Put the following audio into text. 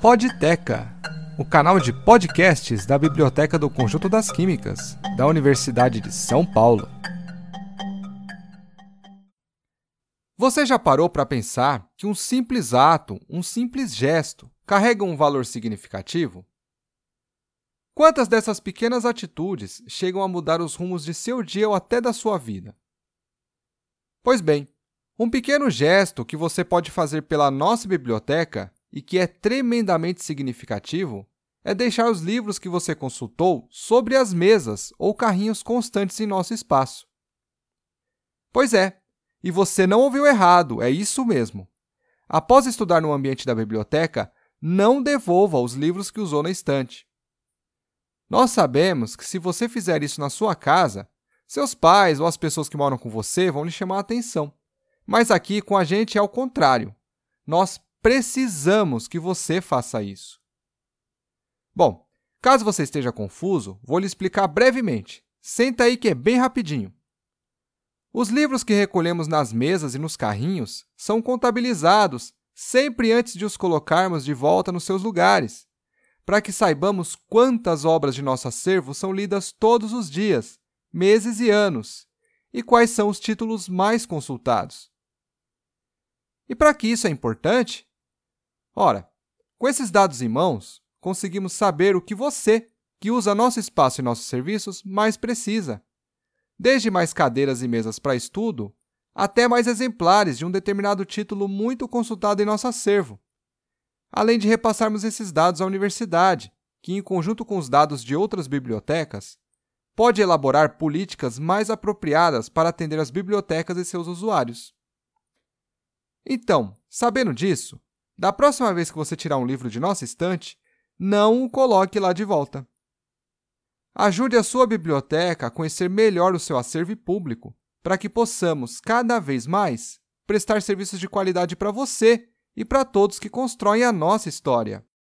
Podteca, o canal de podcasts da Biblioteca do Conjunto das Químicas, da Universidade de São Paulo. Você já parou para pensar que um simples ato, um simples gesto, carrega um valor significativo? Quantas dessas pequenas atitudes chegam a mudar os rumos de seu dia ou até da sua vida? Pois bem, um pequeno gesto que você pode fazer pela nossa biblioteca e que é tremendamente significativo é deixar os livros que você consultou sobre as mesas ou carrinhos constantes em nosso espaço. Pois é, e você não ouviu errado, é isso mesmo. Após estudar no ambiente da biblioteca, não devolva os livros que usou na estante. Nós sabemos que se você fizer isso na sua casa, seus pais ou as pessoas que moram com você vão lhe chamar a atenção. Mas aqui com a gente é ao contrário. Nós precisamos que você faça isso. Bom, caso você esteja confuso, vou lhe explicar brevemente. Senta aí que é bem rapidinho. Os livros que recolhemos nas mesas e nos carrinhos são contabilizados sempre antes de os colocarmos de volta nos seus lugares, para que saibamos quantas obras de nosso acervo são lidas todos os dias, meses e anos, e quais são os títulos mais consultados. E para que isso é importante? Ora, com esses dados em mãos, conseguimos saber o que você, que usa nosso espaço e nossos serviços, mais precisa. Desde mais cadeiras e mesas para estudo, até mais exemplares de um determinado título muito consultado em nosso acervo. Além de repassarmos esses dados à universidade, que, em conjunto com os dados de outras bibliotecas, pode elaborar políticas mais apropriadas para atender as bibliotecas e seus usuários. Então, sabendo disso, da próxima vez que você tirar um livro de nossa estante, não o coloque lá de volta. Ajude a sua biblioteca a conhecer melhor o seu acervo público, para que possamos, cada vez mais, prestar serviços de qualidade para você e para todos que constroem a nossa história.